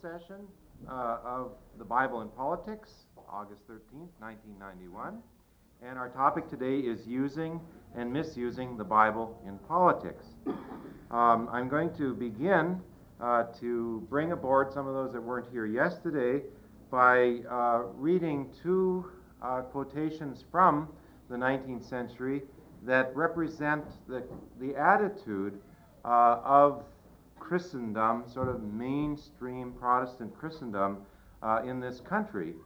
session of the Bible in Politics, August 13th, 1991. And our topic today is using and misusing the Bible in politics. I'm going to begin to bring aboard some of those that weren't here yesterday by reading two quotations from the 19th century that represent the attitude of Christendom, sort of mainstream Protestant Christendom in this country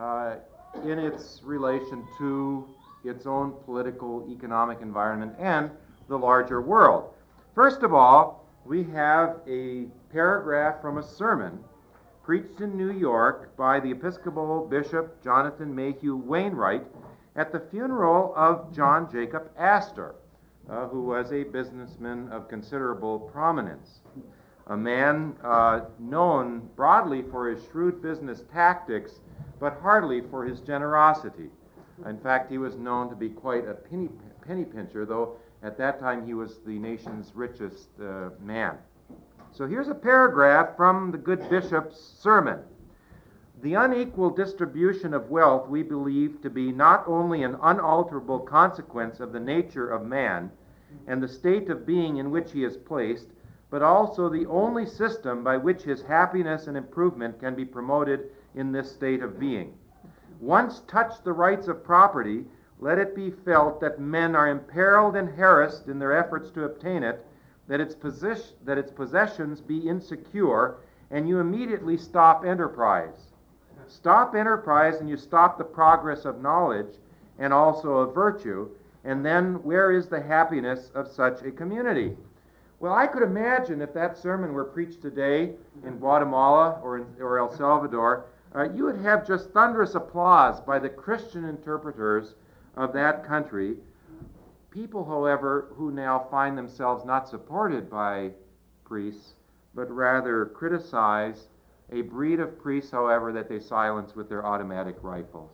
in its relation to its own political, economic environment and the larger world. First of all, we have a paragraph from a sermon preached in New York by the Episcopal Bishop Jonathan Mayhew Wainwright at the funeral of John Jacob Astor, who was a businessman of considerable prominence, a man known broadly for his shrewd business tactics, but hardly for his generosity. In fact, he was known to be quite a penny pincher, though at that time he was the nation's richest man. So here's a paragraph from the good bishop's sermon. The unequal distribution of wealth we believe to be not only an unalterable consequence of the nature of man and the state of being in which he is placed, but also the only system by which his happiness and improvement can be promoted in this state of being. Once touch the rights of property, let it be felt that men are imperiled and harassed in their efforts to obtain it, that its possessions be insecure, and you immediately stop enterprise. Stop enterprise and you stop the progress of knowledge and also of virtue, and then where is the happiness of such a community? Well, I could imagine if that sermon were preached today in Guatemala or El Salvador, you would have just thunderous applause by the Christian interpreters of that country. People, however, who now find themselves not supported by priests, but rather criticize a breed of priests, however, that they silence with their automatic rifles.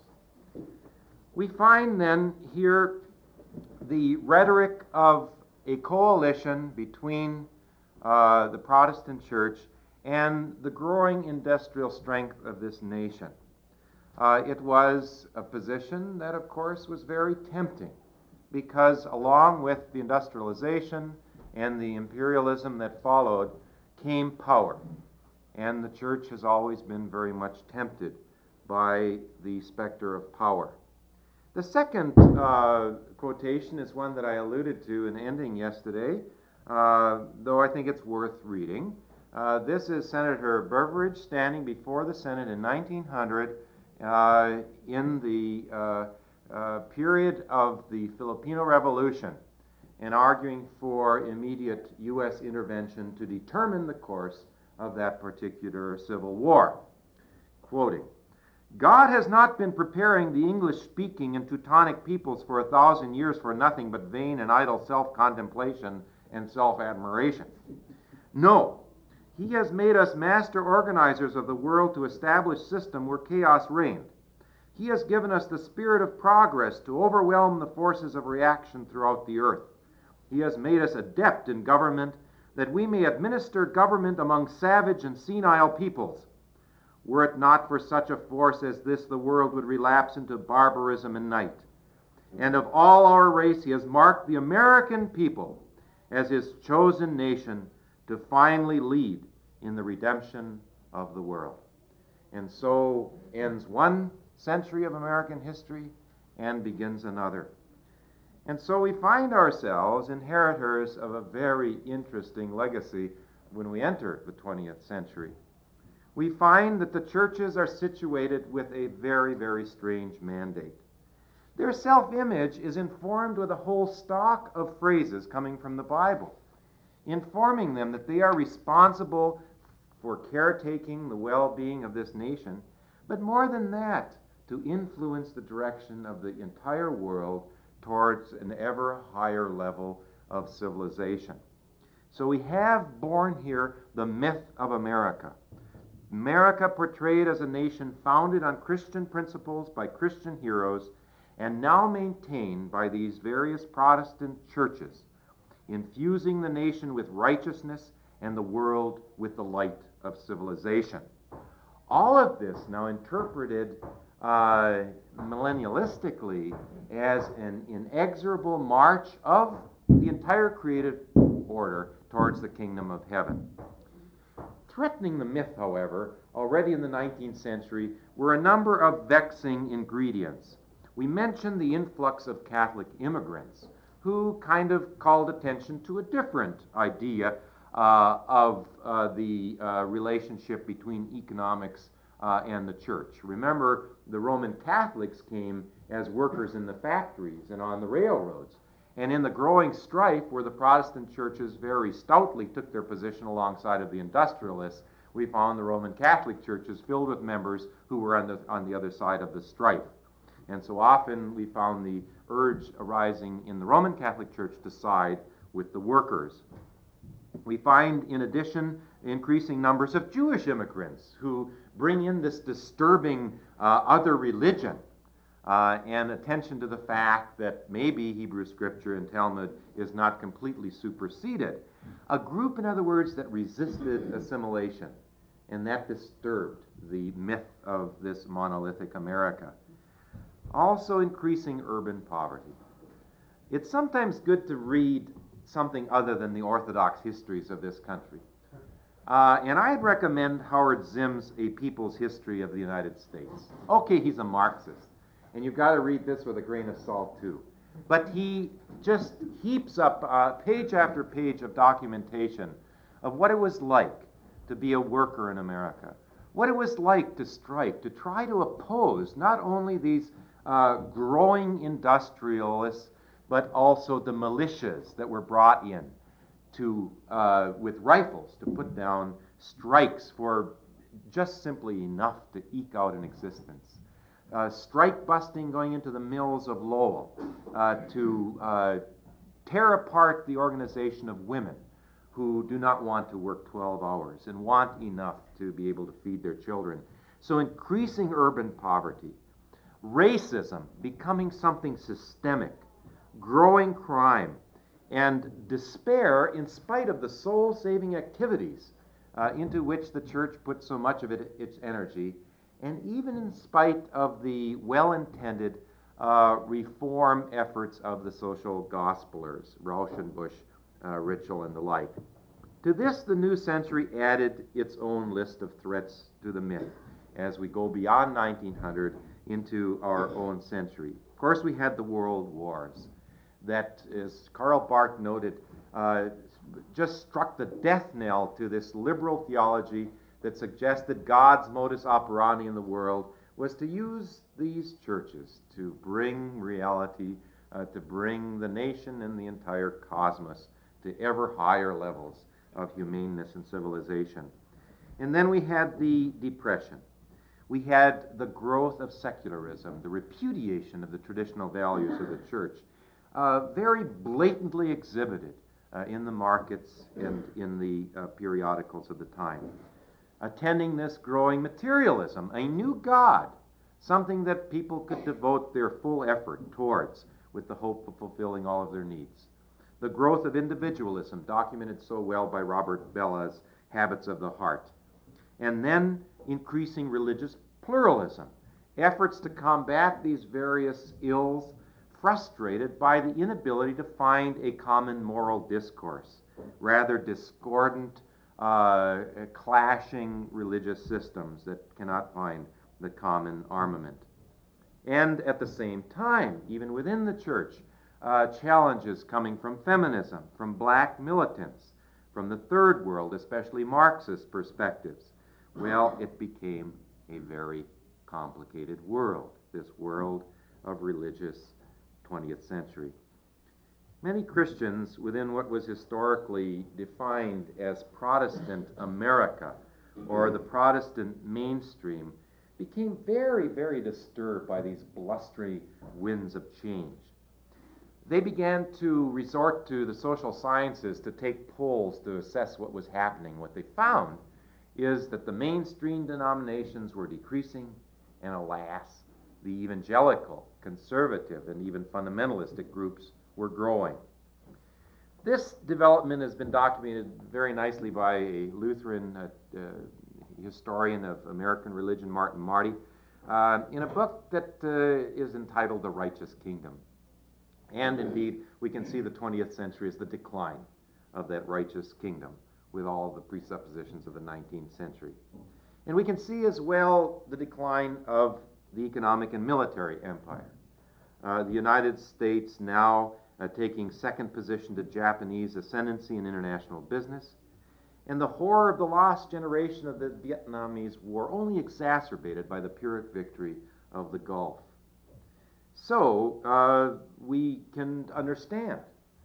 We find then here the rhetoric of a coalition between the Protestant church and the growing industrial strength of this nation. It was a position that, of course, was very tempting because along with the industrialization and the imperialism that followed came power. And the church has always been very much tempted by the specter of power. The second quotation is one that I alluded to in ending yesterday, though I think it's worth reading. This is Senator Beveridge standing before the Senate in 1900 in the period of the Filipino Revolution and arguing for immediate U.S. intervention to determine the course of that particular civil war. Quoting, God has not been preparing the English-speaking and Teutonic peoples for 1,000 years for nothing but vain and idle self-contemplation and self-admiration. No, he has made us master organizers of the world to establish system where chaos reigned. He has given us the spirit of progress to overwhelm the forces of reaction throughout the earth. He has made us adept in government that we may administer government among savage and senile peoples. Were it not for such a force as this, the world would relapse into barbarism and night. And of all our race, he has marked the American people as his chosen nation to finally lead in the redemption of the world. And so ends one century of American history and begins another. And so we find ourselves inheritors of a very interesting legacy when we enter the 20th century. We find that the churches are situated with a very, very strange mandate. Their self-image is informed with a whole stock of phrases coming from the Bible, informing them that they are responsible for caretaking the well-being of this nation, but more than that, to influence the direction of the entire world towards an ever higher level of civilization. So we have born here the myth of America. America portrayed as a nation founded on Christian principles by Christian heroes and now maintained by these various Protestant churches, infusing the nation with righteousness and the world with the light of civilization. All of this now interpreted millennialistically as an inexorable march of the entire created order towards the kingdom of heaven. Threatening the myth, however, already in the 19th century, were a number of vexing ingredients. We mentioned the influx of Catholic immigrants who kind of called attention to a different idea of the relationship between economics and the church. Remember, the Roman Catholics came as workers in the factories and on the railroads. And in the growing strife, where the Protestant churches very stoutly took their position alongside of the industrialists, we found the Roman Catholic churches filled with members who were on the other side of the strife. And so often we found the urge arising in the Roman Catholic Church to side with the workers. We find, in addition, increasing numbers of Jewish immigrants who bring in this disturbing other religion and attention to the fact that maybe Hebrew Scripture and Talmud is not completely superseded. A group, in other words, that resisted assimilation, and that disturbed the myth of this monolithic America. Also increasing urban poverty. It's sometimes good to read something other than the orthodox histories of this country. And I'd recommend Howard Zimm's A People's History of the United States. Okay, he's a Marxist, and you've got to read this with a grain of salt too. But he just heaps up page after page of documentation of what it was like to be a worker in America, what it was like to strike, to try to oppose not only these growing industrialists, but also the militias that were brought in to with rifles to put down strikes for just simply enough to eke out an existence. Strike busting going into the mills of Lowell to tear apart the organization of women who do not want to work 12 hours and want enough to be able to feed their children. So increasing urban poverty, racism becoming something systemic, growing crime, and despair in spite of the soul-saving activities into which the church put so much of its energy, and even in spite of the well-intended reform efforts of the social gospelers, Rauschenbusch, Ritschl, and the like. To this, the new century added its own list of threats to the myth as we go beyond 1900 into our own century. Of course, we had the world wars that, as Karl Barth noted, just struck the death knell to this liberal theology that suggested God's modus operandi in the world was to use these churches to bring reality, to bring the nation and the entire cosmos to ever higher levels of humaneness and civilization. And then we had the Depression. We had the growth of secularism, the repudiation of the traditional values of the church, very blatantly exhibited in the markets and in the periodicals of the time. Attending this growing materialism, a new God, something that people could devote their full effort towards with the hope of fulfilling all of their needs. The growth of individualism, documented so well by Robert Bella's Habits of the Heart. And then increasing religious pluralism, efforts to combat these various ills frustrated by the inability to find a common moral discourse, rather discordant, clashing religious systems that cannot find the common armament. And at the same time, even within the church, challenges coming from feminism, from black militants, from the third world, especially Marxist perspectives. Well, it became a very complicated world, this world of religious 20th century. Many Christians within what was historically defined as Protestant America, or the Protestant mainstream, became very, very disturbed by these blustery winds of change. They began to resort to the social sciences to take polls to assess what was happening. What they found is that the mainstream denominations were decreasing, and alas, the evangelical, conservative, and even fundamentalistic groups were growing. This development has been documented very nicely by a Lutheran historian of American religion, Martin Marty, in a book that is entitled The Righteous Kingdom. And indeed, we can see the 20th century as the decline of that righteous kingdom with all the presuppositions of the 19th century. And we can see as well the decline of the economic and military empire. The United States now taking second position to Japanese ascendancy in international business, and the horror of the lost generation of the Vietnamese War only exacerbated by the Pyrrhic victory of the Gulf. So we can understand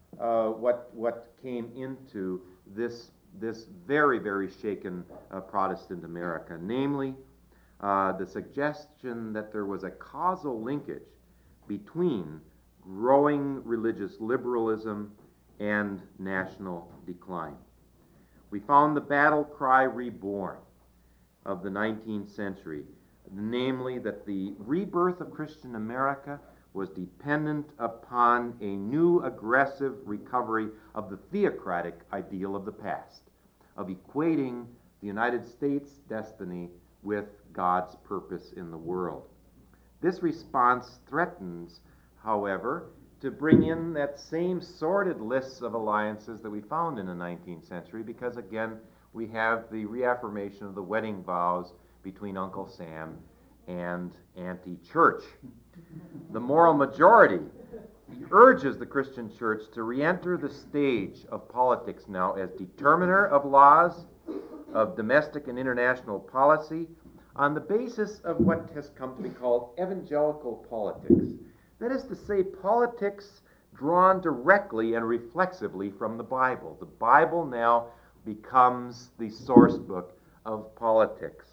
what came into this very, very shaken Protestant America, namely the suggestion that there was a causal linkage between growing religious liberalism and national decline. We found the battle cry reborn of the 19th century, namely that the rebirth of Christian America was dependent upon a new aggressive recovery of the theocratic ideal of the past, of equating the United States' destiny with God's purpose in the world. This response threatens, however, to bring in that same sordid list of alliances that we found in the 19th century, because again, we have the reaffirmation of the wedding vows between Uncle Sam and Auntie Church. The moral majority urges the Christian church to re-enter the stage of politics now as determiner of laws, of domestic and international policy, on the basis of what has come to be called evangelical politics. That is to say, politics drawn directly and reflexively from the Bible. The Bible now becomes the source book of politics.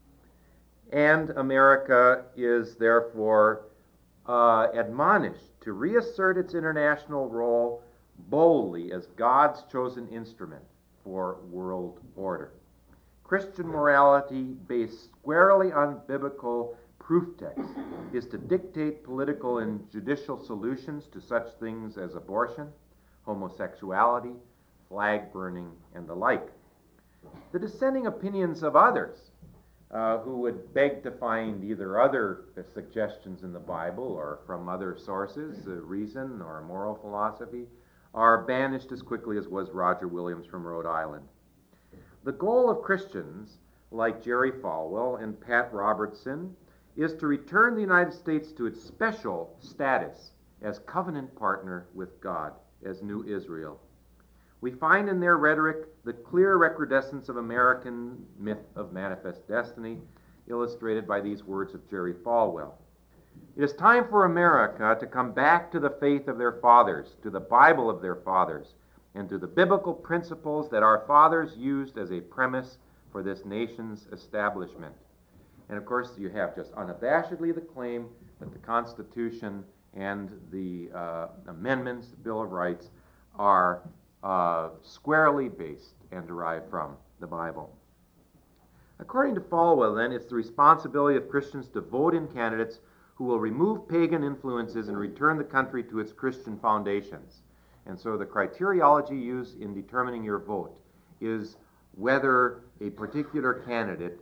And America is therefore admonished to reassert its international role boldly as God's chosen instrument for world order. Christian morality, based squarely on biblical proof text, is to dictate political and judicial solutions to such things as abortion, homosexuality, flag burning, and the like. The dissenting opinions of others who would beg to find either other suggestions in the Bible or from other sources, reason or moral philosophy, are banished as quickly as was Roger Williams from Rhode Island. The goal of Christians like Jerry Falwell and Pat Robertson is to return the United States to its special status as covenant partner with God, as New Israel. We find in their rhetoric the clear recrudescence of American myth of manifest destiny, illustrated by these words of Jerry Falwell. It is time for America to come back to the faith of their fathers, to the Bible of their fathers, and to the biblical principles that our fathers used as a premise for this nation's establishment. And of course, you have just unabashedly the claim that the Constitution and the amendments, the Bill of Rights, are squarely based and derived from the Bible. According to Falwell, then, it's the responsibility of Christians to vote in candidates who will remove pagan influences and return the country to its Christian foundations. And so the criteriology used in determining your vote is whether a particular candidate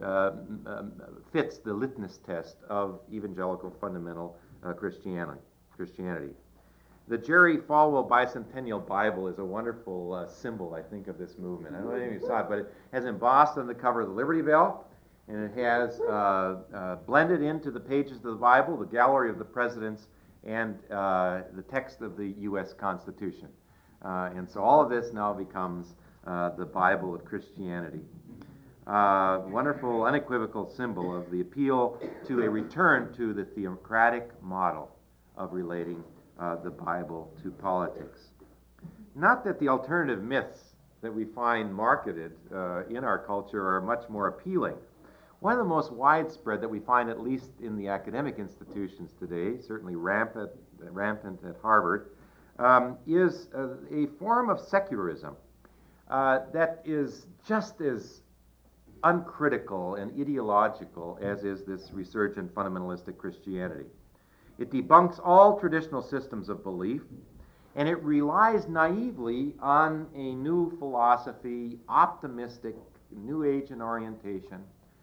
fits the litmus test of evangelical fundamental Christianity. The Jerry Falwell Bicentennial Bible is a wonderful symbol, I think, of this movement. I don't know if you saw it, but it has embossed on the cover the Liberty Bell, and it has blended into the pages of the Bible the gallery of the presidents and the text of the U.S. Constitution. And so all of this now becomes the Bible of Christianity. Wonderful, unequivocal symbol of the appeal to a return to the theocratic model of relating the Bible to politics. Not that the alternative myths that we find marketed in our culture are much more appealing. One of the most widespread that we find, at least in the academic institutions today, certainly rampant at Harvard, is a form of secularism that is just as uncritical and ideological as is this resurgent fundamentalistic Christianity. It debunks all traditional systems of belief, and it relies naively on a new philosophy, optimistic New Age in orientation,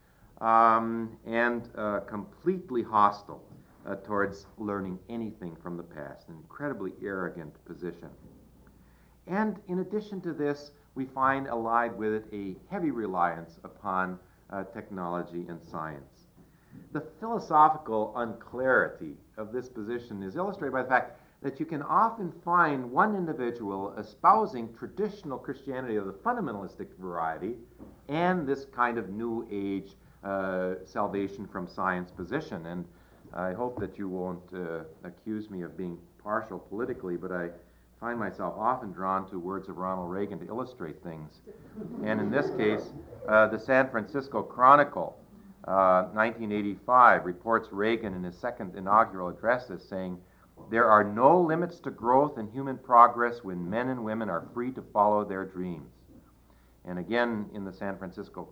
and completely hostile towards learning anything from the past, an incredibly arrogant position. And in addition to this, we find allied with it a heavy reliance upon technology and science. The philosophical unclarity of this position is illustrated by the fact that you can often find one individual espousing traditional Christianity of the fundamentalistic variety and this kind of New Age salvation from science position. And I hope that you won't accuse me of being partial politically, but I find myself often drawn to words of Ronald Reagan to illustrate things. And in this case, the San Francisco Chronicle, 1985, reports Reagan in his second inaugural address as saying, "There are no limits to growth and human progress when men and women are free to follow their dreams." And again, in the San Francisco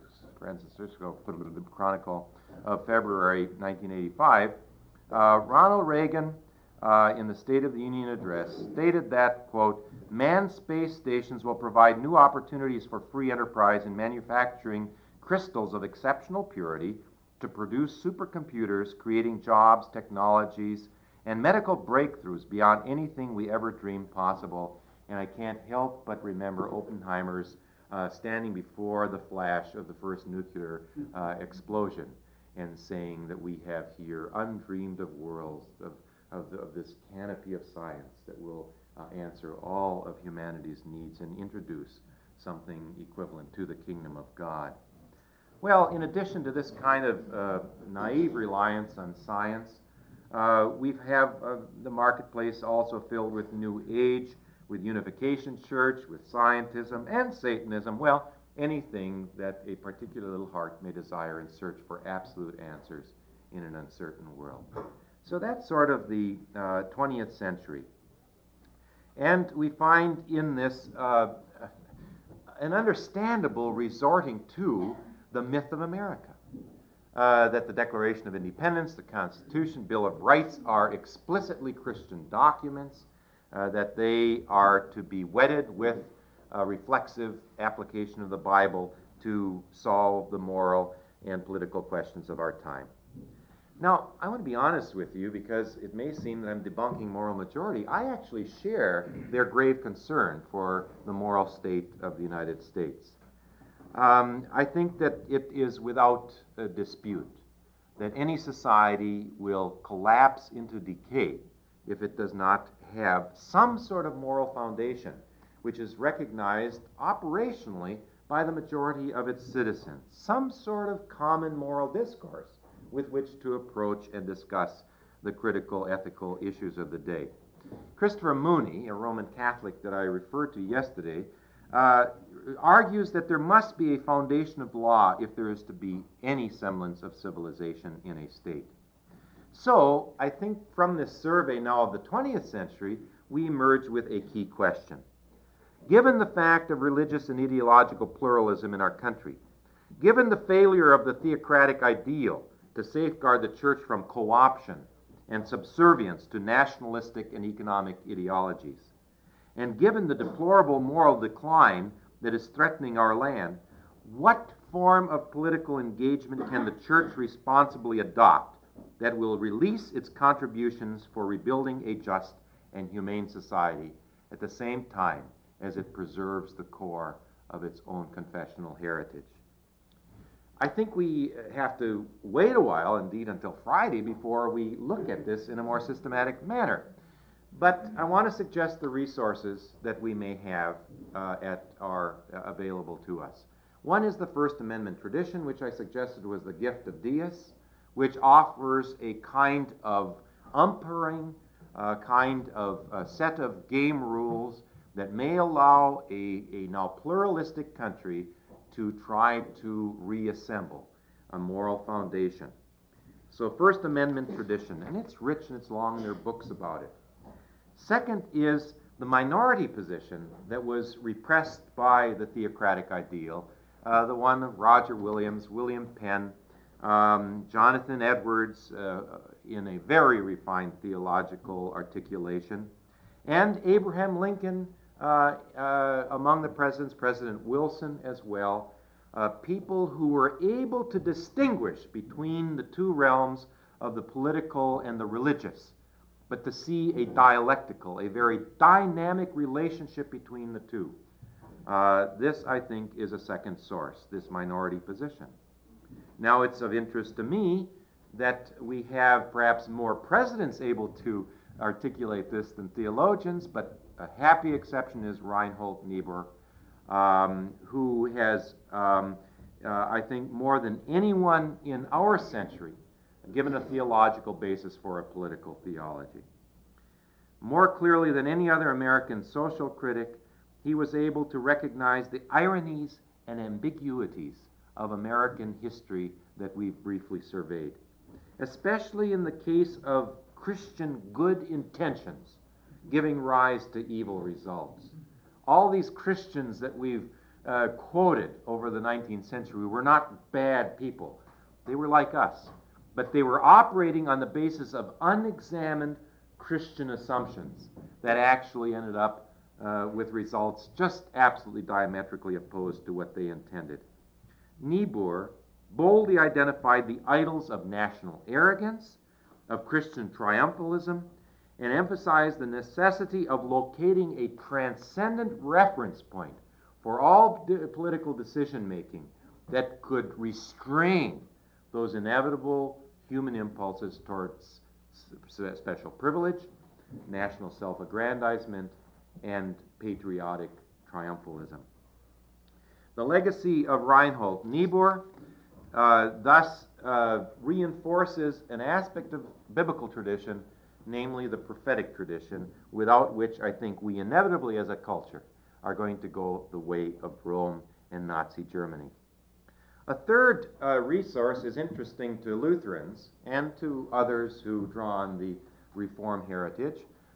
Chronicle of February 1985, Ronald Reagan, in the State of the Union address, stated that, quote, "Manned space stations will provide new opportunities for free enterprise in manufacturing crystals of exceptional purity to produce supercomputers, creating jobs, technologies, and medical breakthroughs beyond anything we ever dreamed possible." And I can't help but remember Oppenheimer's standing before the flash of the first nuclear explosion and saying that we have here undreamed of worlds of this canopy of science that will answer all of humanity's needs and introduce something equivalent to the kingdom of God. Well, in addition to this kind of naive reliance on science, we have the marketplace also filled with New Age, with Unification Church, with scientism, and Satanism. Well, anything that a particular little heart may desire in search for absolute answers in an uncertain world. So that's sort of the 20th century. And we find in this an understandable resorting to the myth of America. That the Declaration of Independence, the Constitution, Bill of Rights are explicitly Christian documents, that they are to be wedded with a reflexive application of the Bible to solve the moral and political questions of our time. Now, I want to be honest with you because it may seem that I'm debunking moral majority. I actually share their grave concern for the moral state of the United States. I think that it is without a dispute that any society will collapse into decay if it does not have some sort of moral foundation which is recognized operationally by the majority of its citizens, some sort of common moral discourse with which to approach and discuss the critical ethical issues of the day. Christopher Mooney, a Roman Catholic that I referred to yesterday, argues that there must be a foundation of law if there is to be any semblance of civilization in a state. So, I think from this survey now of the 20th century, we emerge with a key question. Given the fact of religious and ideological pluralism in our country, given the failure of the theocratic ideal to safeguard the church from co-option and subservience to nationalistic and economic ideologies, and given the deplorable moral decline that is threatening our land, what form of political engagement can the church responsibly adopt that will release its contributions for rebuilding a just and humane society at the same time as it preserves the core of its own confessional heritage? I think we have to wait a while, indeed until Friday, before we look at this in a more systematic manner. But I want to suggest the resources that we may have available to us. One is the First Amendment tradition, which I suggested was the gift of Deus, which offers a kind of umpiring, kind of a set of game rules that may allow a now pluralistic country to try to reassemble a moral foundation. So First Amendment tradition, and it's rich and it's long, there are books about it. Second is the minority position that was repressed by the theocratic ideal, the one of Roger Williams, William Penn, Jonathan Edwards in a very refined theological articulation, and Abraham Lincoln among the presidents, President Wilson as well, people who were able to distinguish between the two realms of the political and the religious, but to see a dialectical, a very dynamic relationship between the two. This, I think, is a second source, this minority position. Now, it's of interest to me that we have perhaps more presidents able to articulate this than theologians, but a happy exception is Reinhold Niebuhr, who has, I think, more than anyone in our century, given a theological basis for a political theology. More clearly than any other American social critic, he was able to recognize the ironies and ambiguities of American history that we've briefly surveyed, especially in the case of Christian good intentions giving rise to evil results. All these Christians that we've quoted over the 19th century were not bad people. They were like us, but they were operating on the basis of unexamined Christian assumptions that actually ended up with results just absolutely diametrically opposed to what they intended. Niebuhr boldly identified the idols of national arrogance, of Christian triumphalism, and emphasized the necessity of locating a transcendent reference point for all political decision-making that could restrain those inevitable human impulses towards special privilege, national self-aggrandizement, and patriotic triumphalism. The legacy of Reinhold Niebuhr thus reinforces an aspect of biblical tradition, namely the prophetic tradition, without which I think we inevitably as a culture are going to go the way of Rome and Nazi Germany. A third resource is interesting to Lutherans and to others who draw on the Reformed heritage,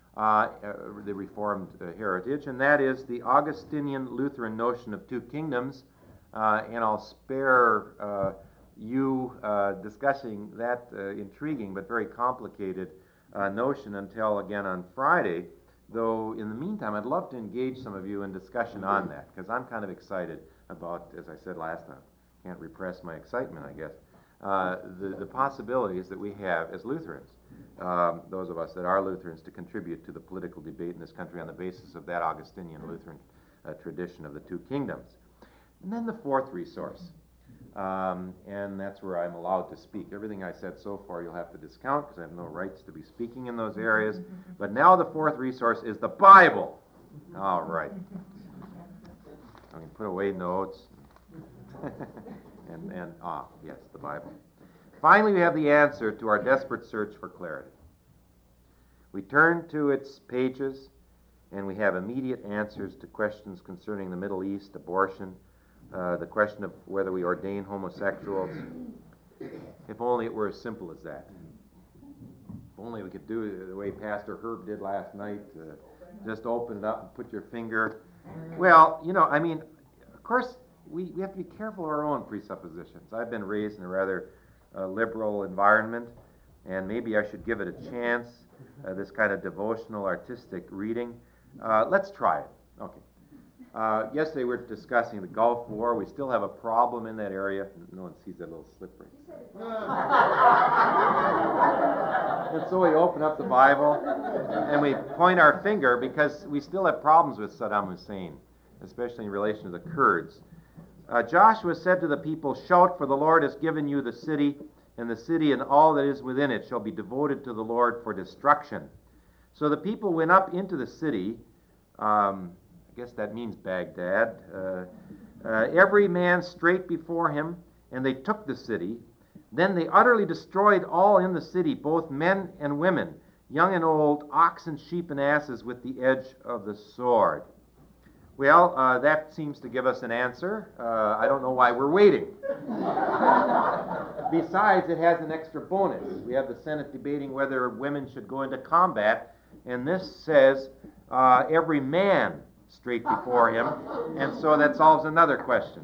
and that is the Augustinian Lutheran notion of two kingdoms, and I'll spare you discussing that intriguing but very complicated notion until again on Friday, though in the meantime I'd love to engage some of you in discussion on that, because I'm kind of excited about, as I said last time, can't repress my excitement, I guess, the possibilities that we have as Lutherans, those of us that are Lutherans, to contribute to the political debate in this country on the basis of that Augustinian Lutheran tradition of the two kingdoms. And then the fourth resource, and that's where I'm allowed to speak. Everything I said so far you'll have to discount because I have no rights to be speaking in those areas. But now the fourth resource is the Bible. All right. I can put away notes. Yes, the Bible. Finally, we have the answer to our desperate search for clarity. We turn to its pages, and we have immediate answers to questions concerning the Middle East, abortion, the question of whether we ordain homosexuals. If only it were as simple as that. If only we could do it the way Pastor Herb did last night, just open it up and put your finger. Well, of course, we have to be careful of our own presuppositions. I've been raised in a rather liberal environment, and maybe I should give it a chance, this kind of devotional, artistic reading. Let's try it. Okay. Yesterday we were discussing the Gulf War. We still have a problem in that area. No one sees that little slippery. And so we open up the Bible and we point our finger because we still have problems with Saddam Hussein, especially in relation to the Kurds. Joshua said to the people, "Shout, for the Lord has given you the city and all that is within it shall be devoted to the Lord for destruction." So the people went up into the city. I guess that means Baghdad. Every man straight before him, and they took the city. Then they utterly destroyed all in the city, both men and women, young and old, oxen, sheep, and asses, with the edge of the sword. Well, that seems to give us an answer. I don't know why we're waiting. Besides, it has an extra bonus. We have the Senate debating whether women should go into combat, and this says every man straight before him, and so that solves another question.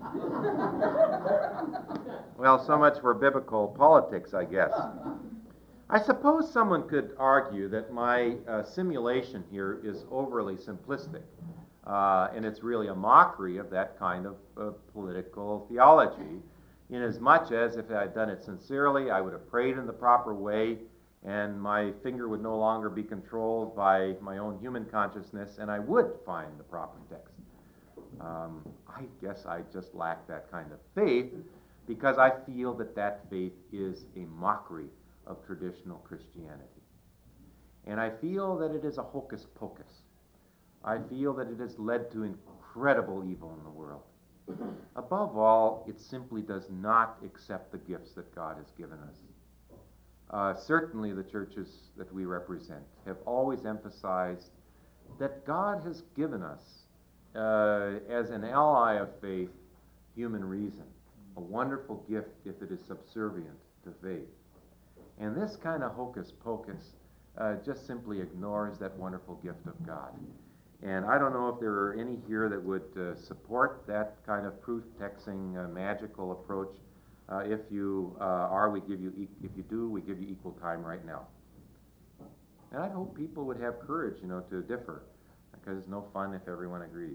Well, so much for biblical politics, I guess. I suppose someone could argue that my simulation here is overly simplistic. And it's really a mockery of that kind of political theology, inasmuch as if I had done it sincerely, I would have prayed in the proper way, and my finger would no longer be controlled by my own human consciousness, and I would find the proper text. I guess I just lack that kind of faith, because I feel that that faith is a mockery of traditional Christianity. And I feel that it is a hocus pocus. I feel that it has led to incredible evil in the world. Above all, it simply does not accept the gifts that God has given us. Certainly the churches that we represent have always emphasized that God has given us, as an ally of faith, human reason, a wonderful gift if it is subservient to faith. And this kind of hocus pocus just simply ignores that wonderful gift of God. And I don't know if there are any here that would support that kind of proof-texting magical approach. If you are, we give you. If you do, we give you equal time right now. And I hope people would have courage, to differ, because it's no fun if everyone agrees.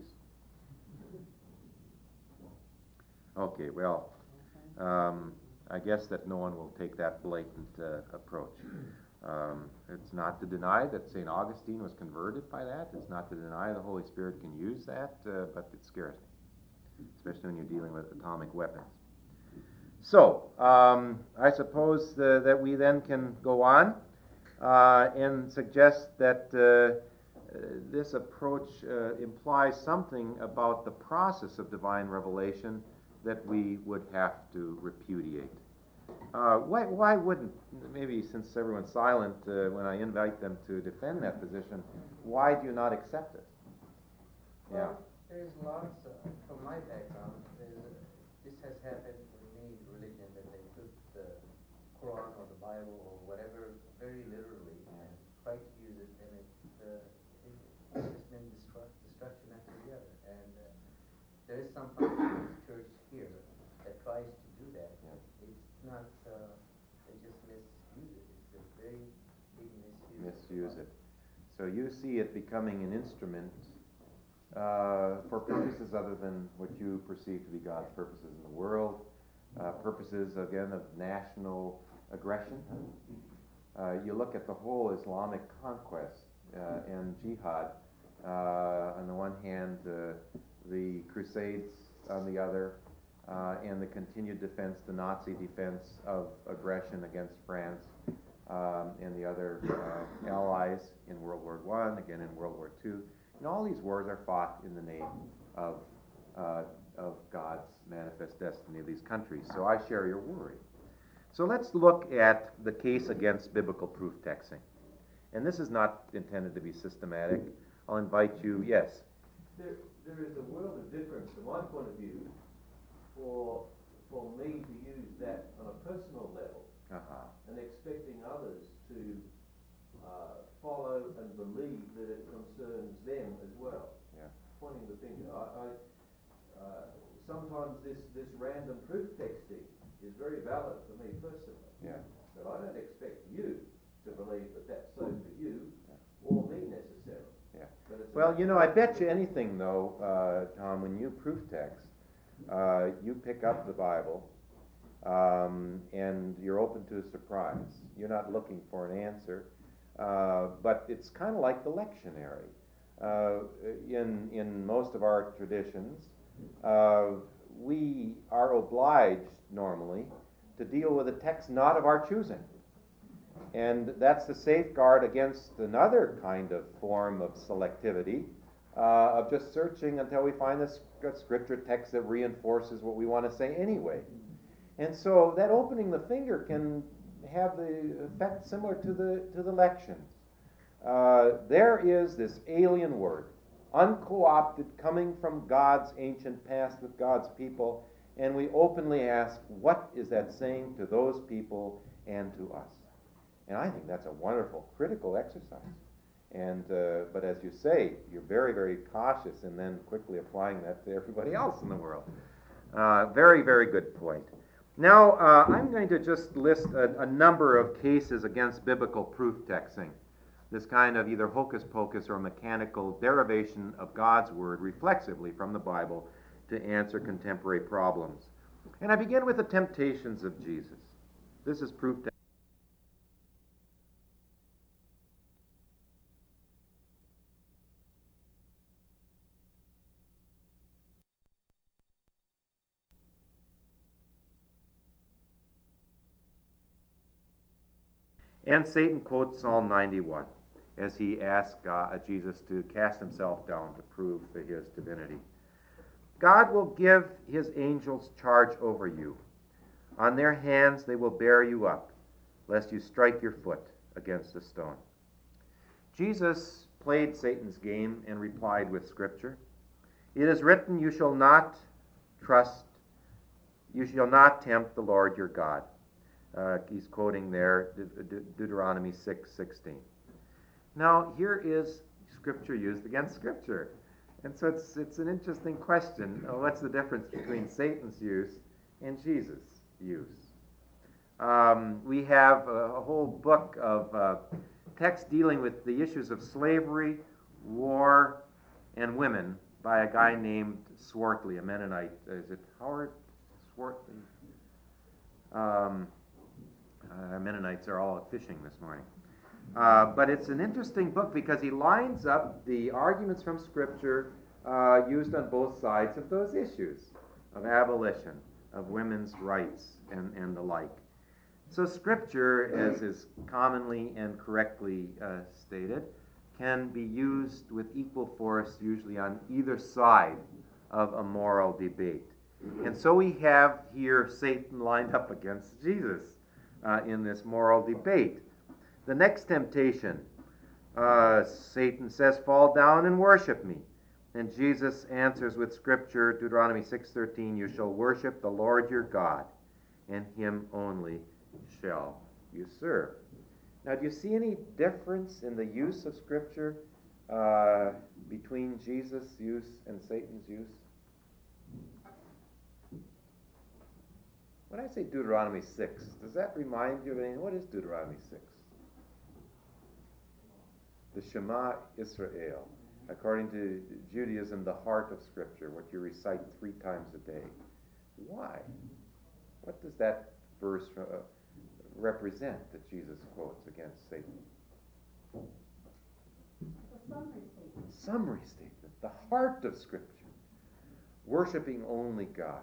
Okay, well, I guess that no one will take that blatant approach. It's not to deny that St. Augustine was converted by that. It's not to deny the Holy Spirit can use that, but it scares me, especially when you're dealing with atomic weapons. So, I suppose that we then can go on and suggest that this approach implies something about the process of divine revelation that we would have to repudiate. Why wouldn't, maybe since everyone's silent when I invite them to defend that position, why do you not accept it? Well, there's lots, from my background, this has happened in many religions, that they took the Quran or the Bible or whatever very literally and try to use it, and it's just been destruction after the other. And there is some church here that tries to do that. Yeah. It's not, they just misuse it. It's a very big misuse. Misuse it. So you see it becoming an instrument for purposes other than what you perceive to be God's purposes in the world, purposes, again, of national aggression. You look at the whole Islamic conquest and jihad. On the one hand, the Crusades on the other, and the continued defense, the Nazi defense of aggression against France and the other allies in World War I, again in World War II. And all these wars are fought in the name of God's manifest destiny of these countries. So I share your worry. So let's look at the case against biblical proof texting. And this is not intended to be systematic. I'll invite you, yes? There is a world of difference, from my point of view, for me to use that on a personal level, and expecting others to follow and believe that it concerns them as well. Yeah. Pointing the finger. Sometimes this random proof texting is very valid for me personally. Yeah. But I don't expect you to believe that that's so for you, or me necessarily. Yeah. But it's Well, I bet you anything, though, Tom, when you proof text, you pick up the Bible, and you're open to a surprise. You're not looking for an answer, but it's kind of like the lectionary. In most of our traditions, we are obliged normally to deal with a text not of our choosing. And that's the safeguard against another kind of form of selectivity, of just searching until we find a scripture text that reinforces what we want to say anyway. And so that opening the finger can have the effect similar to the lections. There is this alien word, unco-opted, coming from God's ancient past with God's people, and we openly ask, what is that saying to those people and to us? And I think that's a wonderful, critical exercise. And but as you say, you're very, very cautious and then quickly applying that to everybody else in the world. Very, very good point. Now, I'm going to just list a number of cases against biblical proof texting. this kind of either hocus pocus or mechanical derivation of God's word reflexively from the Bible to answer contemporary problems. And I begin with the temptations of Jesus. This is proof that and Satan quotes Psalm 91 as he asks Jesus to cast himself down to prove his divinity. God will give his angels charge over you. On their hands they will bear you up, lest you strike your foot against a stone. Jesus played Satan's game and replied with Scripture. It is written, you shall not tempt the Lord your God. He's quoting there Deuteronomy 6:16. Now, here is Scripture used against Scripture. And so it's an interesting question. What's the difference between Satan's use and Jesus' use? We have a whole book of text dealing with the issues of slavery, war, and women by a guy named Swartley, a Mennonite. Is it Howard Swartley? Mennonites are all fishing this morning. But it's an interesting book because he lines up the arguments from Scripture used on both sides of those issues of abolition, of women's rights, and the like. So Scripture, as is commonly and correctly stated, can be used with equal force usually on either side of a moral debate. And so we have here Satan lined up against Jesus in this moral debate. The next temptation, Satan says, fall down and worship me. And Jesus answers with Scripture, Deuteronomy 6:13, you shall worship the Lord your God, and him only shall you serve. Now, do you see any difference in the use of Scripture between Jesus' use and Satan's use? When I say Deuteronomy 6, does that remind you of anything? What is Deuteronomy 6? The Shema Israel. According to Judaism, the heart of Scripture, what you recite 3 times a day. Why? What does that verse represent that Jesus quotes against Satan? A summary statement. Summary statement. The heart of Scripture. Worshiping only God.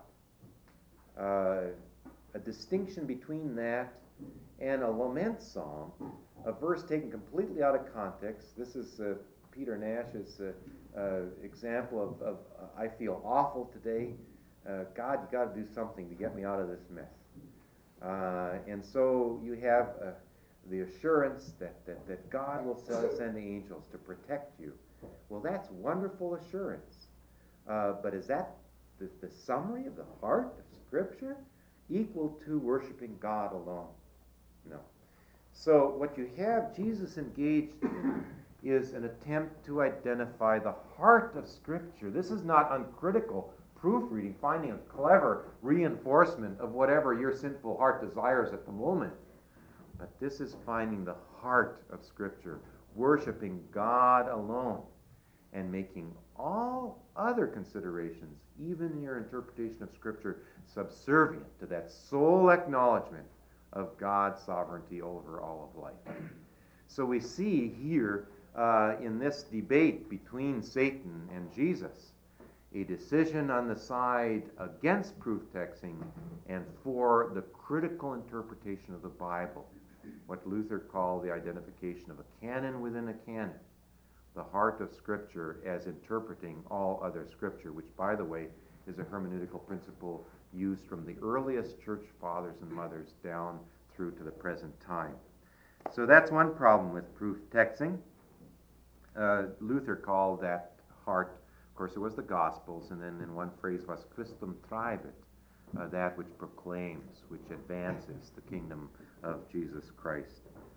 A distinction between that and a lament psalm, a verse taken completely out of context. This is Peter Nash's example of I feel awful today. God, you got to do something to get me out of this mess. And so you have the assurance that God will send angels to protect you. Well, that's wonderful assurance. But is that the summary of the heart of Scripture? Equal to worshiping God alone? No. So what you have Jesus engaged in is an attempt to identify the heart of Scripture. This is not uncritical proofreading, finding a clever reinforcement of whatever your sinful heart desires at the moment. But this is finding the heart of Scripture, worshiping God alone, and making all other considerations, even in your interpretation of Scripture, subservient to that sole acknowledgement of God's sovereignty over all of life. So we see here in this debate between Satan and Jesus a decision on the side against proof texting and for the critical interpretation of the Bible, what Luther called the identification of a canon within a canon. The heart of Scripture as interpreting all other Scripture, which, by the way, is a hermeneutical principle used from the earliest church fathers and mothers down through to the present time. So that's one problem with proof texting. Luther called that heart, of course, it was the Gospels, and then in one phrase was Christum traebit, that which proclaims, which advances the kingdom of Jesus Christ.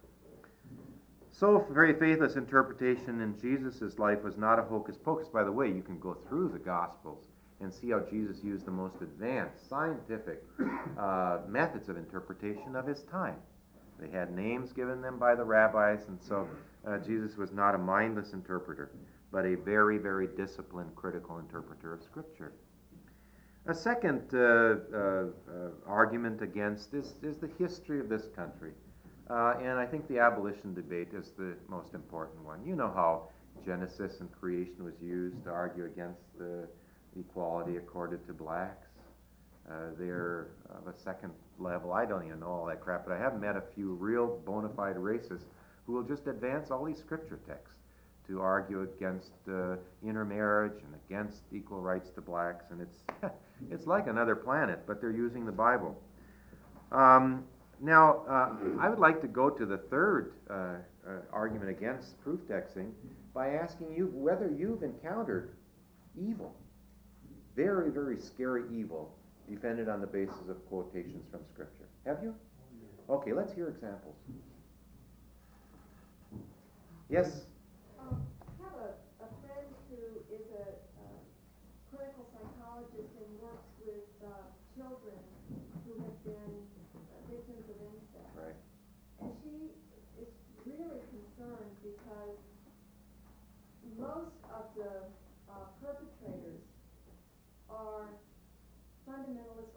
So, very faithless interpretation in Jesus' life was not a hocus pocus. By the way, you can go through the Gospels and see how Jesus used the most advanced scientific methods of interpretation of his time. They had names given them by the rabbis, and so Jesus was not a mindless interpreter, but a very, very disciplined, critical interpreter of Scripture. A second argument against is the history of this country. And I think the abolition debate is the most important one. You know how Genesis and creation was used to argue against the equality accorded to blacks. They're of a second level. I don't even know all that crap, but I have met a few real bona fide racists who will just advance all these scripture texts to argue against intermarriage and against equal rights to blacks. And it's like another planet, but they're using the Bible. Now, I would like to go to the third argument against proof texting by asking you whether you've encountered evil, very, very scary evil, defended on the basis of quotations from Scripture. Have you? Okay, let's hear examples. Yes? I have a friend who is a clinical psychologist and works with children who have been victims of incest. Right. And she is really concerned because most of the perpetrators are fundamentalist,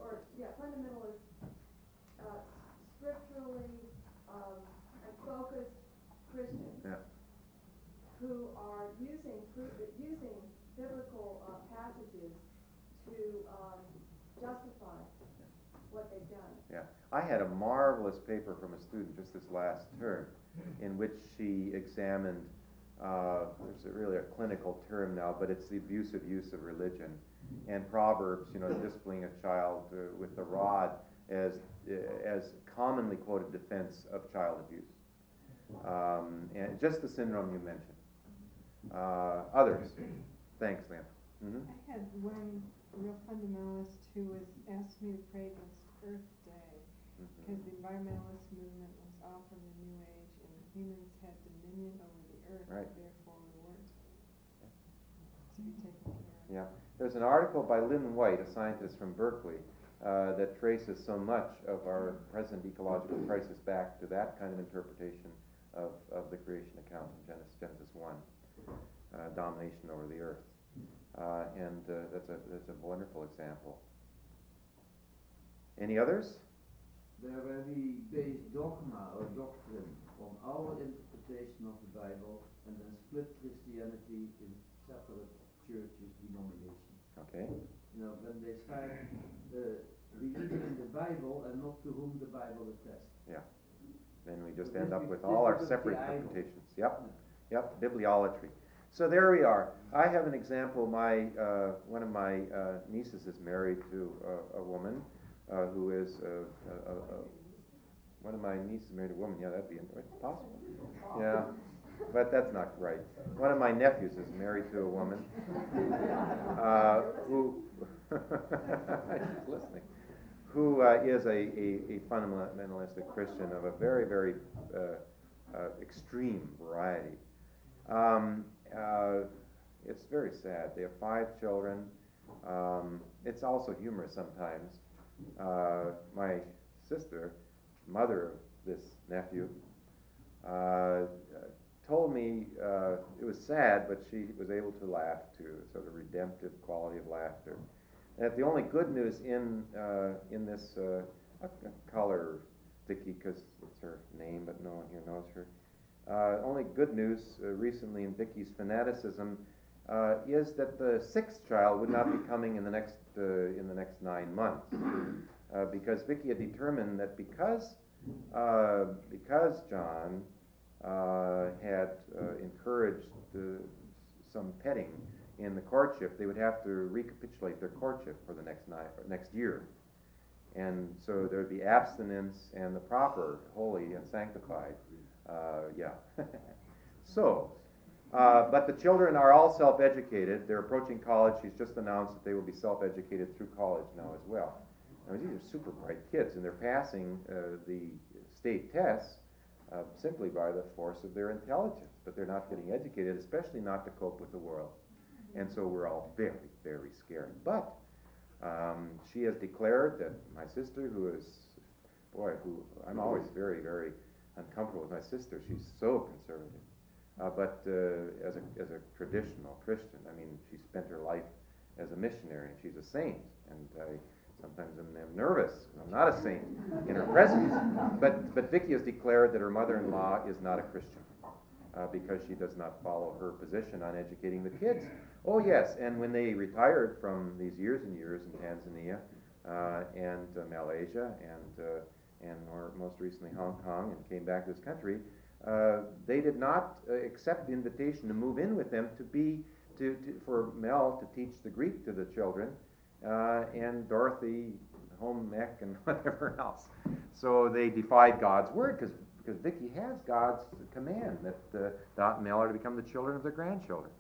scripturally focused Christians. Yeah. Who are using biblical passages to justify what they've done. Yeah. I had a marvelous paper from a student just this last term in which she examined, there's really a clinical term now, but it's the abusive use of religion. And Proverbs, disciplining a child with the rod as commonly quoted defense of child abuse. And just the syndrome you mentioned. Others. Thanks, Lynn. Mm-hmm. I had one real fundamentalist who asked me to pray against Earth Day because the environmentalist movement was all from the New Age and humans had dominion over the Earth, Right. therefore we weren't to be taken care of. Yeah. There's an article by Lynn White, a scientist from Berkeley, that traces so much of our present ecological crisis back to that kind of interpretation of the creation account in Genesis 1, domination over the earth. And that's a wonderful example. Any others? There where we base dogma or doctrine on our interpretation of the Bible and then split Christianity in separate churches, denominations. Okay. When they start believing in the Bible and not to whom the Bible attests. Yeah. Then we just end up with all our separate interpretations. Yep. Bibliolatry. So there we are. I have an example. One of my nieces is married to a woman who is one of my nieces married a woman. Yeah, that'd be possible. Yeah, but that's not right. One of my nephews is married to a woman who she's listening. Who is a fundamentalistic Christian of a very, very extreme variety. It's very sad. They have 5 children. It's also humorous sometimes. My sister, mother of this nephew, told me it was sad, but she was able to laugh too, sort of redemptive quality of laughter. And the only good news in this, I'll call her Vicky because it's her name, but no one here knows her. Only good news recently in Vicky's fanaticism is that the 6th child would not be coming in the next 9 months, because Vicky had determined that because John had encouraged some petting in the courtship, they would have to recapitulate their courtship for the next year. And so there would be abstinence and the proper, holy and sanctified. So, but the children are all self-educated. They're approaching college. She's just announced that they will be self-educated through college now as well. Now, these are super bright kids, and they're passing the state tests simply by the force of their intelligence. But they're not getting educated, especially not to cope with the world. And so we're all very, very scared. But she has declared that my sister, who I'm always very, very uncomfortable with my sister. She's so conservative. but as a traditional Christian. I mean, she spent her life as a missionary, and she's a saint. And I sometimes am nervous. I'm not a saint in her presence. But Vicky has declared that her mother-in-law is not a Christian because she does not follow her position on educating the kids. Oh yes, and when they retired from these years and years in Tanzania and Malaysia and more, most recently Hong Kong, and came back to this country, they did not accept the invitation to move in with them for Mel to teach the Greek to the children, and Dorothy home ec and whatever else. So they defied God's word because Vicky has God's command that Dot and Mel are to become the children of their grandchildren.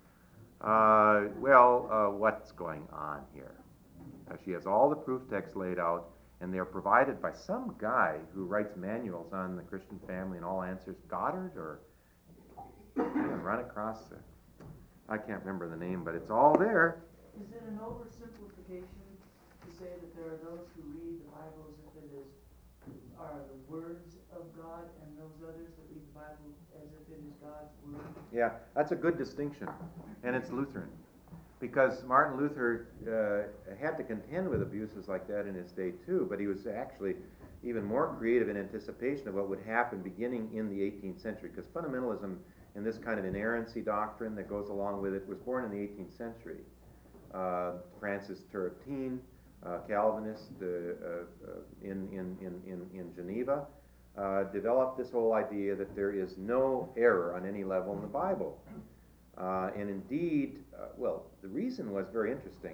What's going on here? She has all the proof texts laid out, and they're provided by some guy who writes manuals on the Christian family and all answers. Goddard, or run across I can't remember the name, but it's all there. Is it an oversimplification to say that there are those who read the Bible as if it are the words of God, and those others that read the Bible as if it is God's word? Yeah, that's a good distinction, and it's Lutheran. Because Martin Luther had to contend with abuses like that in his day too, but he was actually even more creative in anticipation of what would happen beginning in the 18th century, because fundamentalism and this kind of inerrancy doctrine that goes along with it was born in the 18th century. Francis Turretin, Calvinist in Geneva, developed this whole idea that there is no error on any level in the Bible. And indeed, the reason was very interesting.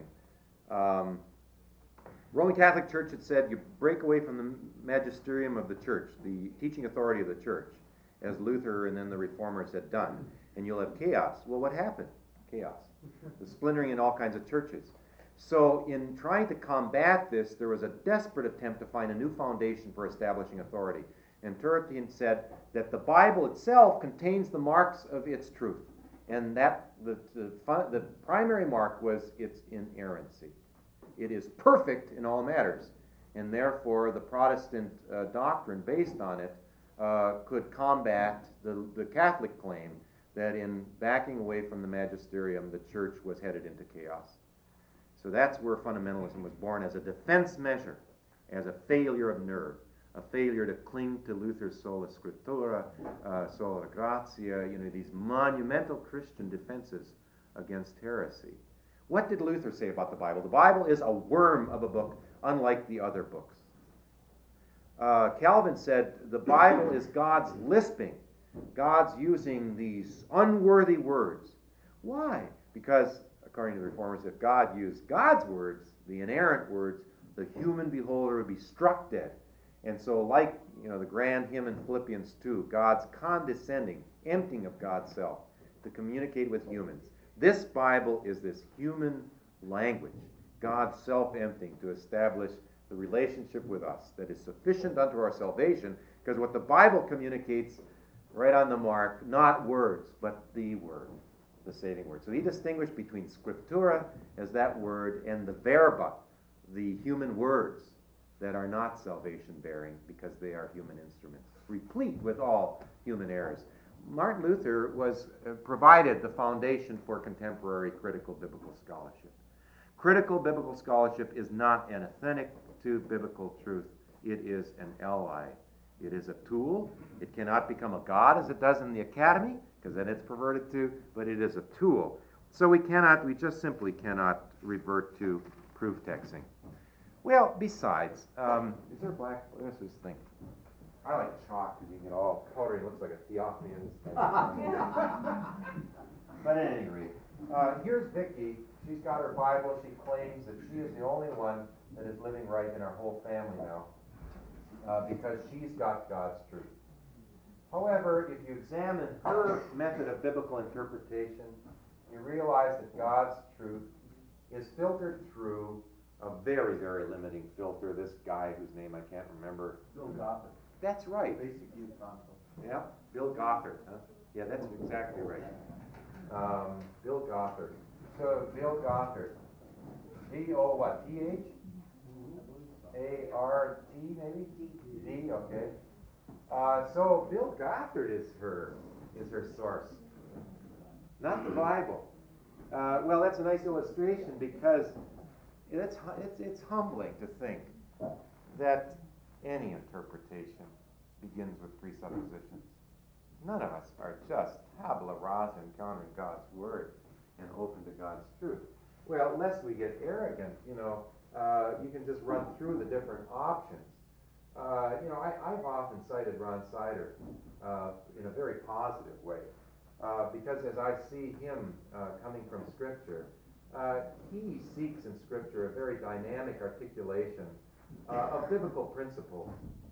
Roman Catholic Church had said you break away from the magisterium of the church, the teaching authority of the church, as Luther and then the Reformers had done, and you'll have chaos. Well, what happened? Chaos. The splintering in all kinds of churches. So in trying to combat this, there was a desperate attempt to find a new foundation for establishing authority. And Turretin said that the Bible itself contains the marks of its truth. And that the primary mark was its inerrancy. It is perfect in all matters, and therefore the Protestant doctrine based on it could combat the Catholic claim that in backing away from the magisterium, the church was headed into chaos. So that's where fundamentalism was born, as a defense measure, as a failure of nerve, a failure to cling to Luther's sola scriptura, sola gratia, these monumental Christian defenses against heresy. What did Luther say about the Bible? The Bible is a worm of a book, unlike the other books. Calvin said the Bible is God's lisping, God's using these unworthy words. Why? Because, according to the Reformers, if God used God's words, the inerrant words, the human beholder would be struck dead. And so, like the grand hymn in Philippians 2, God's condescending, emptying of God's self to communicate with humans. This Bible is this human language, God's self-emptying to establish the relationship with us that is sufficient unto our salvation, because what the Bible communicates, right on the mark, not words, but the word, the saving word. So he distinguished between scriptura as that word and the verba, the human words that are not salvation-bearing because they are human instruments, replete with all human errors. Martin Luther provided the foundation for contemporary critical biblical scholarship. Critical biblical scholarship is not anathenic to biblical truth. It is an ally. It is a tool. It cannot become a god as it does in the academy, because then it's perverted to, but it is a tool. So we just simply cannot revert to proof texting. Well, besides, is there black? What's this thing? I like chalk because you can get all colored. It looks like a Theophanian. But at any rate, here's Vicky. She's got her Bible. She claims that she is the only one that is living right in our whole family now because she's got God's truth. However, if you examine her method of biblical interpretation, you realize that God's truth is filtered through a very, very limiting filter. This guy whose name I can't remember. Bill Gothard. That's right. Basic Youth Council. Yeah, Bill Gothard. Huh? Yeah, that's exactly right. Bill Gothard. So Bill Gothard. G-O what? T-H? A-R-T maybe? D, okay. So Bill Gothard is her source. not the Bible. Well, that's a nice illustration because it's humbling to think that any interpretation begins with presuppositions. None of us are just tabula rasa encountering God's Word and open to God's truth. Well, lest we get arrogant, you can just run through the different options. I've often cited Ron Sider in a very positive way because as I see him coming from Scripture, he seeks in Scripture a very dynamic articulation of biblical principles.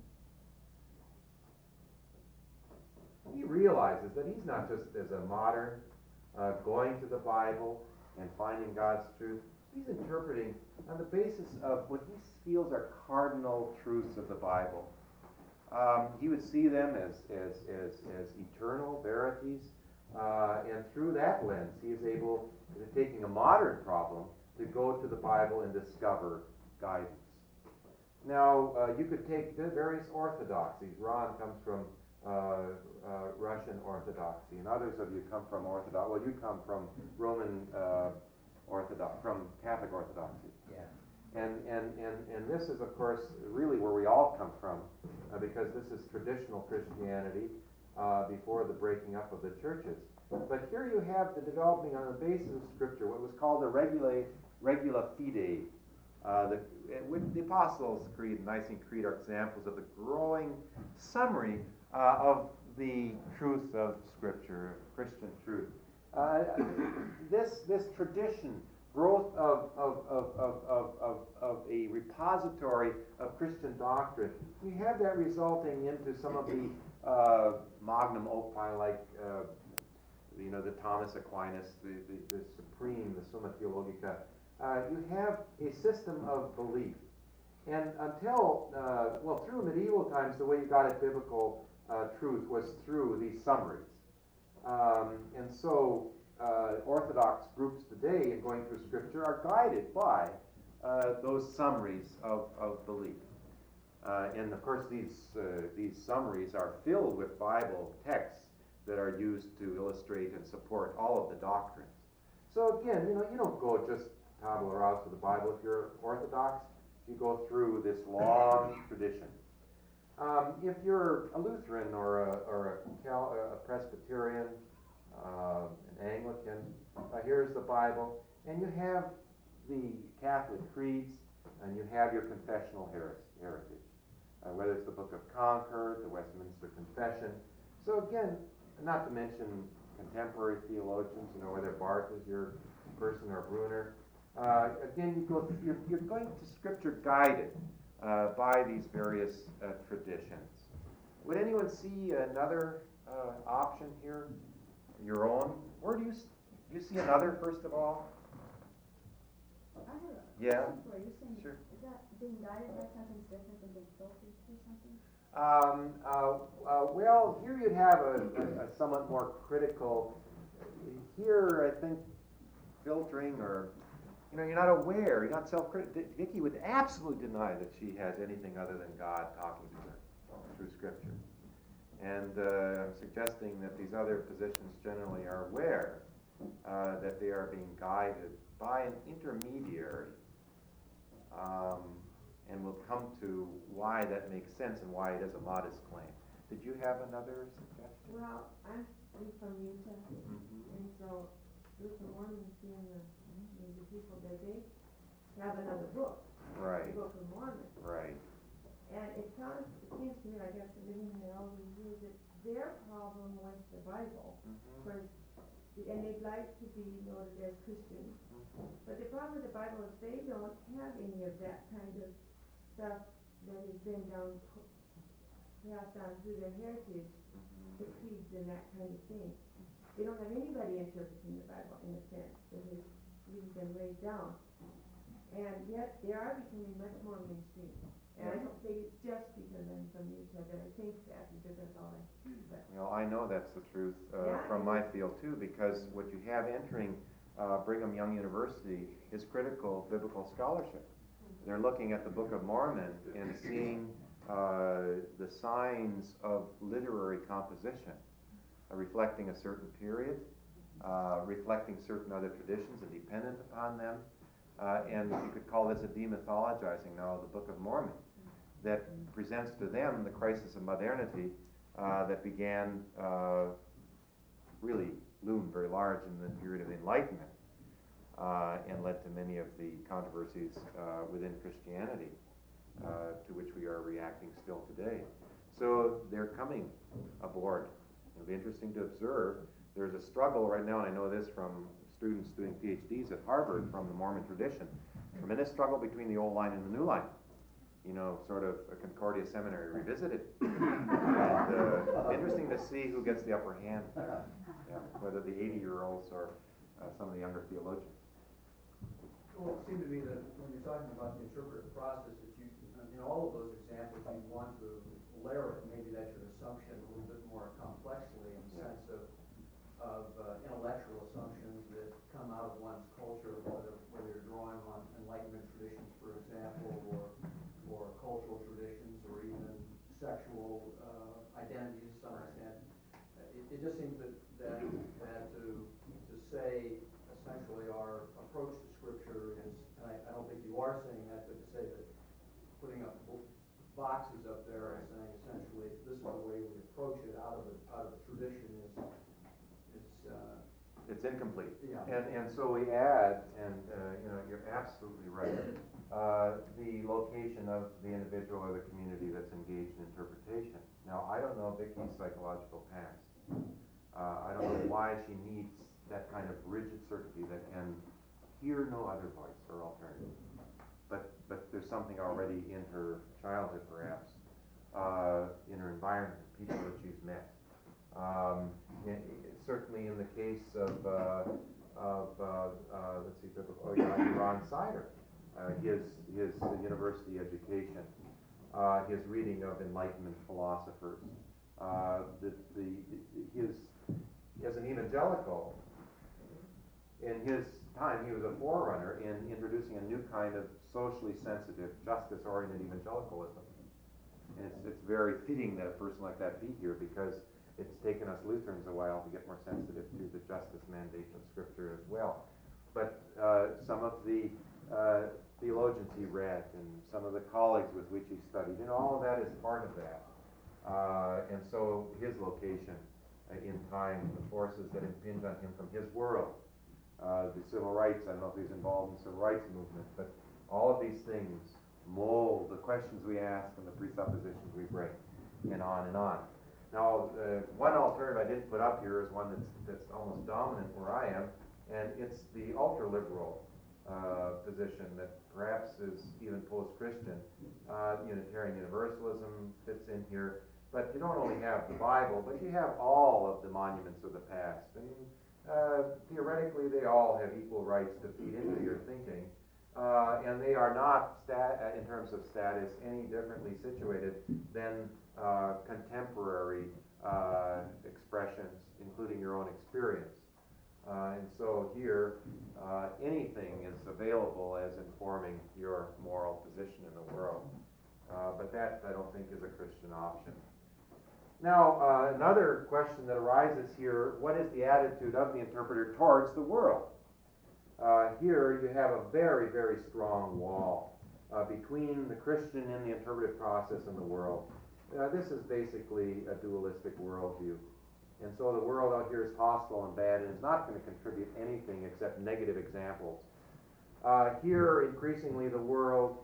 He realizes that he's not just as a modern going to the Bible and finding God's truth. He's interpreting on the basis of what he feels are cardinal truths of the Bible. He would see them as eternal verities, and through that lens, he is able, taking a modern problem, to go to the Bible and discover guidance. Now, you could take the various orthodoxies. Ron comes from Russian Orthodoxy, and others of you come from Orthodox. Well, you come from Roman Orthodox, from Catholic Orthodoxy. Yeah. And this is, of course, really where we all come from, because this is traditional Christianity before the breaking up of the churches. But here you have the developing on the basis of Scripture, what was called the regula fidei. The Apostles' Creed and Nicene Creed are examples of the growing summary of the truth of Scripture, Christian truth. This tradition, growth of a repository of Christian doctrine, you have that resulting into some of the magnum opus, like the Thomas Aquinas, the supreme, the Summa Theologica. You have a system of belief, and until through medieval times, the way you got at biblical truth was through these summaries. And so Orthodox groups today in going through Scripture are guided by those summaries of belief. And of course, these summaries are filled with Bible texts that are used to illustrate and support all of the doctrines. So again, you don't go just tabula rasa with the Bible if you're Orthodox. You go through this long tradition. If you're a Lutheran or a Presbyterian, an Anglican, here's the Bible, and you have the Catholic creeds, and you have your confessional heritage, whether it's the Book of Concord, the Westminster Confession. So again, not to mention contemporary theologians, whether Barth is your person or Bruner. Again, you're going to Scripture guided by these various traditions. Would anyone see another option here? Your own? Where do you see another, first of all? I have a Yeah. question for you. Saying, Sure. Is that being guided by something different than being filtered through something? Well, here you'd have a somewhat more critical. Here, I think, filtering or you're not aware, you're not self-critical. Vicki would absolutely deny that she has anything other than God talking to her through Scripture. And I'm suggesting that these other positions generally are aware that they are being guided by an intermediary, and we'll come to why that makes sense and why it is a modest claim. Did you have another suggestion? Well, I'm from Utah, and so Lutheran Mormons being the people that they have another book, Right. the Book of Mormon. Right. And it seems to me, I guess, living here all these years, that their problem with the Bible, was, and they'd like to be noted as Christians, but the problem with the Bible is they don't have any of that kind of stuff that has been passed on through their heritage, the creeds and that kind of thing. They don't have anybody interpreting the Bible in a sense that has really been laid down. And yet they are becoming much more mainstream. And I don't think it's just because I'm from Utah that I think that, because that's all I see. But I know that's the truth from my field too, because what you have entering Brigham Young University is critical biblical scholarship. They're looking at the Book of Mormon and seeing the signs of literary composition reflecting a certain period, reflecting certain other traditions and dependent upon them. And you could call this a demythologizing now of the Book of Mormon that presents to them the crisis of modernity that began really loomed very large in the period of the Enlightenment and led to many of the controversies within Christianity to which we are reacting still today. So they're coming aboard. It'll be interesting to observe. There's a struggle right now, and I know this from students doing PhDs at Harvard from the Mormon tradition. Tremendous struggle between the old line and the new line. You know, sort of a Concordia Seminary revisited. And interesting to see who gets the upper hand, whether the 80-year-olds or some of the younger theologians. Well, it seemed to me that when you're talking about the interpretive process, that you, in all of those examples, you want to layer it. Maybe that's your assumption a little bit more complexly in the sense of intellectual assumptions that come out of one's culture, whether you're drawing on Enlightenment traditions, for example, or cultural traditions, or even sexual identities to some extent. It just seems that to say essentially our approach to Scripture is, and I don't think you are saying that, but to say that putting up boxes up there and saying essentially this is the way we approach it out of the tradition is it's incomplete. Yeah. And so we add, and you know, you're absolutely right, the location of the individual or the community that's engaged in interpretation. Now, I don't know Vicky's psychological past. I don't know why she needs that kind of rigid certainty that can hear no other voice or alternative. But there's something already in her childhood, perhaps, in her environment, people that she's met. Certainly in the case of let's see, Ron Sider, his university education, his reading of Enlightenment philosophers, as an evangelical, in his time he was a forerunner in introducing a new kind of socially sensitive, justice-oriented evangelicalism. And it's very fitting that a person like that be here, because it's taken us Lutherans a while to get more sensitive to the justice mandate of Scripture as well. But some of the theologians he read and some of the colleagues with which he studied, and all of that is part of that. And so his location in time, the forces that impinge on him from his world, the civil rights, I don't know if he's involved in the civil rights movement, but all of these things mold the questions we ask and the presuppositions we bring, and on and on. Now, one alternative I didn't put up here is one that's almost dominant where I am, and it's the ultra-liberal position that perhaps is even post-Christian. Unitarian Universalism fits in here, but you don't only have the Bible, but you have all of the monuments of the past. And theoretically, they all have equal rights to feed into your thinking, and they are not, in terms of status, any differently situated than contemporary expressions, including your own experience. And so here, anything is available as informing your moral position in the world. But that, I don't think, is a Christian option. Now, another question that arises here, what is the attitude of the interpreter towards the world? Here you have a very, very strong wall between the Christian in the interpretive process and the world. This is basically a dualistic worldview. And so the world out here is hostile and bad and is not going to contribute anything except negative examples. Here, increasingly, the world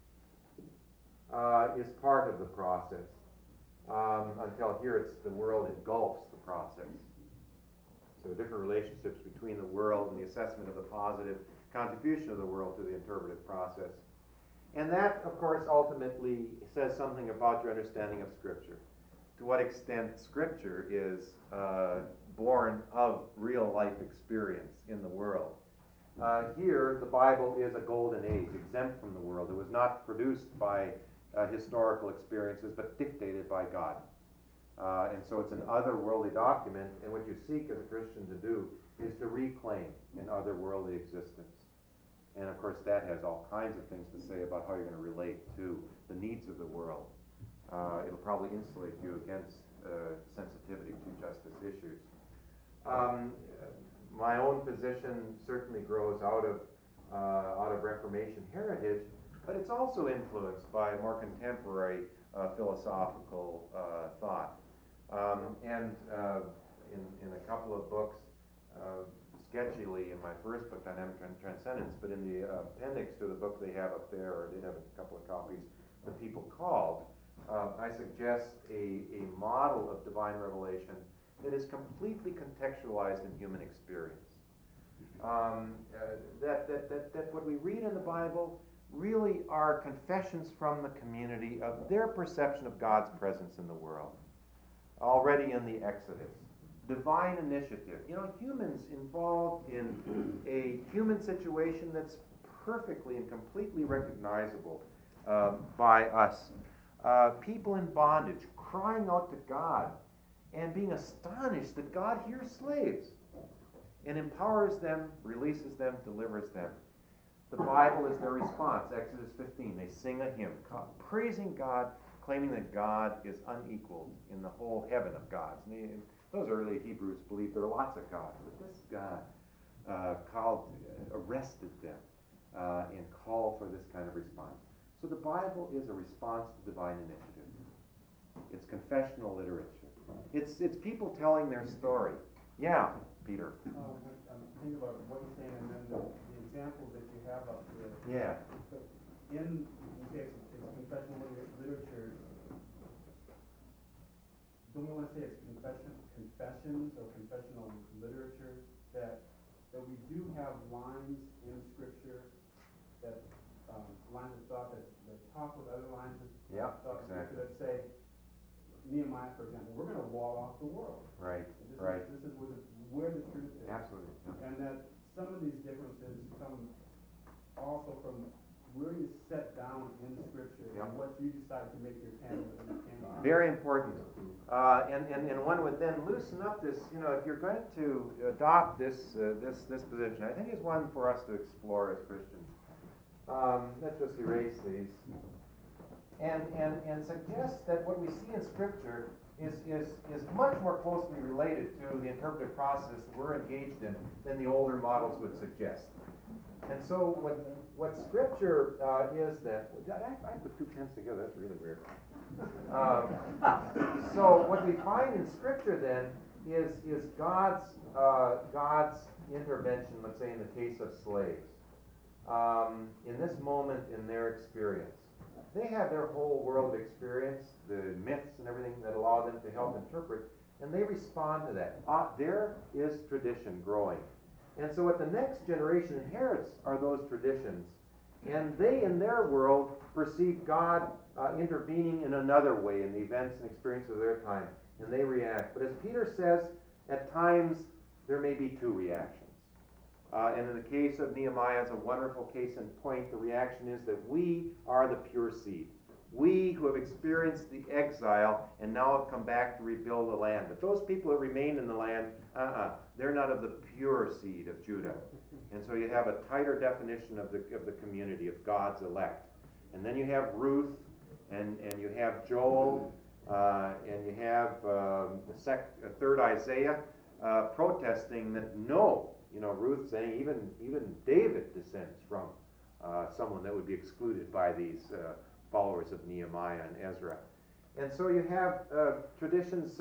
is part of the process. Until here, it's the world engulfs the process. So different relationships between the world and the assessment of the positive contribution of the world to the interpretive process. And that, of course, ultimately says something about your understanding of Scripture. To what extent Scripture is born of real life experience in the world. Here, the Bible is a golden age, exempt from the world. It was not produced by historical experiences, but dictated by God. And so it's an otherworldly document, and what you seek as a Christian to do is to reclaim an otherworldly existence. And of course, that has all kinds of things to say about how you're going to relate to the needs of the world. It'll probably insulate you against sensitivity to justice issues. My own position certainly grows out of Reformation heritage, but it's also influenced by more contemporary philosophical thought. And in a couple of books, sketchily in my first book, Dynamic Transcendence, but in the appendix to the book they have up there, or they have a couple of copies, The People Called, I suggest a model of divine revelation that is completely contextualized in human experience. That what we read in the Bible really are confessions from the community of their perception of God's presence in the world, already in the Exodus. Divine initiative. Humans involved in a human situation that's perfectly and completely recognizable by us. People in bondage, crying out to God and being astonished that God hears slaves and empowers them, releases them, delivers them. The Bible is their response. Exodus 15, they sing a hymn, praising God, claiming that God is unequaled in the whole heaven of gods. And those early Hebrews believed there are lots of gods, but this God arrested them and called for this kind of response. So the Bible is a response to divine initiative. It's confessional literature. It's people telling their story. Yeah, Peter. I'm thinking about what you're saying, and then the example that you have up there. Yeah. In you say it's confessional literature. Don't we want to say it's confessions or confessional literature? That we do have lines in Scripture that lines of thought that talk with other lines of thought exactly. that say, Nehemiah, for example, we're going to wall off the world. Right. This is where the truth is. Absolutely. Yeah. And that some of these differences come also from where you set down in Scripture and what you decide to make your canon. Very important. And one would then loosen up this, if you're going to adopt this position, I think it's one for us to explore as Christians. Let's just erase these. And suggest that what we see in Scripture is much more closely related to the interpretive process we're engaged in than the older models would suggest. And so what Scripture is that, I put two pens together, that's really weird. So what we find in Scripture then is God's intervention, let's say in the case of slaves, in this moment in their experience. They have their whole world of experience, the myths and everything that allow them to help interpret, and they respond to that. There is tradition growing. And so what the next generation inherits are those traditions. And they, in their world, perceive God intervening in another way in the events and experiences of their time, and they react. But as Peter says, at times there may be two reactions. And in the case of Nehemiah, it's a wonderful case in point. The reaction is that we are the pure seed. We who have experienced the exile and now have come back to rebuild the land. But those people that remain in the land, they're not of the pure seed of Judah. And so you have a tighter definition of the community, of God's elect. And then you have Ruth, and you have Joel, and you have third Isaiah protesting that no. Ruth saying even David descends from someone that would be excluded by these followers of Nehemiah and Ezra. And so you have traditions,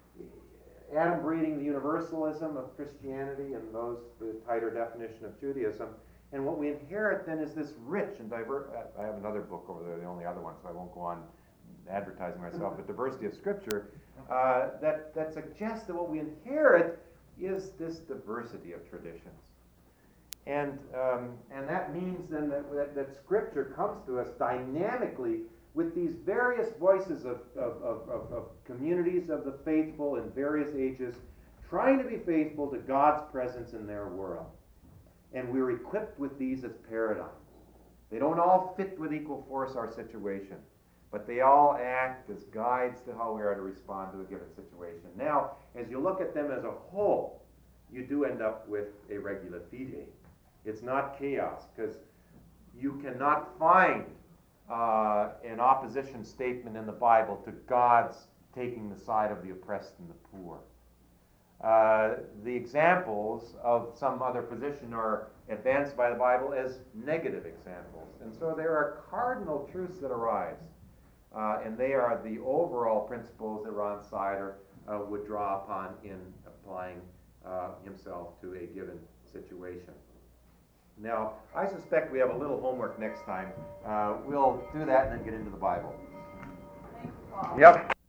Adam breeding the universalism of Christianity and the tighter definition of Judaism. And what we inherit then is this rich and diverse, I have another book over there, the only other one, so I won't go on advertising myself, but diversity of Scripture, that suggests that what we inherit is this diversity of traditions. And that means then that Scripture comes to us dynamically with these various voices of communities of the faithful in various ages, trying to be faithful to God's presence in their world. And we're equipped with these as paradigms. They don't all fit with equal force our situation, but they all act as guides to how we are to respond to a given situation. Now, as you look at them as a whole, you do end up with a regula fide. It's not chaos, because you cannot find an opposition statement in the Bible to God's taking the side of the oppressed and the poor. the examples of some other position are advanced by the Bible as negative examples. And so there are cardinal truths that arise, and they are the overall principles that Ron Sider would draw upon in applying himself to a given situation. Now, I suspect we have a little homework next time. We'll do that and then get into the Bible. Thanks, Paul. Yep.